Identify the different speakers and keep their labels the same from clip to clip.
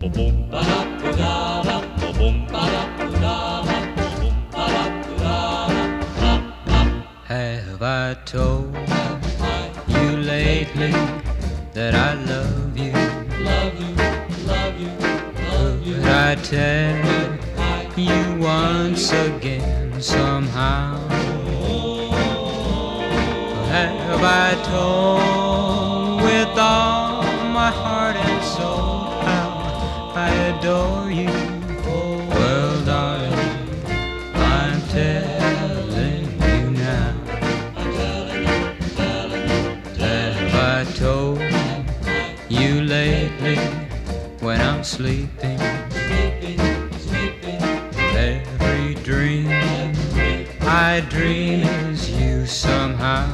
Speaker 1: Have I told you lately that I love you? Could I tell you once again somehow? Have I told with all my heart and soul how I adore you? Well, darling, I'm telling you now. Have I told you lately when I'm sleeping? Every dream I dream is you somehow.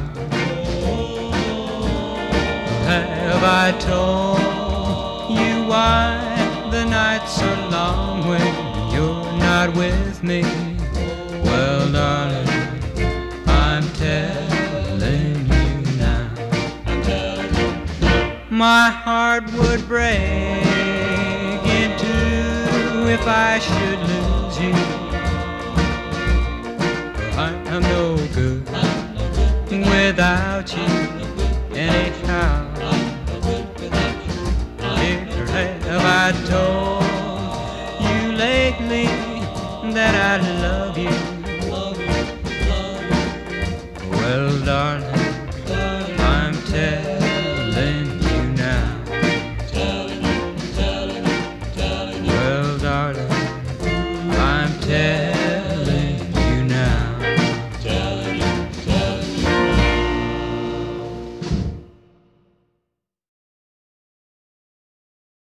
Speaker 1: Have I told you why the nights are long when you're not with me? Well, darling, I'm telling you now. My heart would break in two if I should lose you. I'm no good without you anyhow. Have I told you lately that I love you?